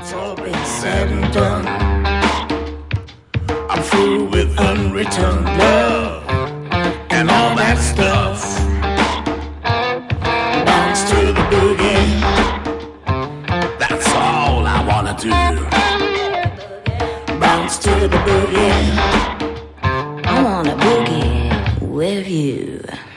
It's all been said and done. I'm through with unreturned love and all that stuff. Bounce to the boogie. That's all I wanna do. Bounce to the boogie. I wanna boogie with you.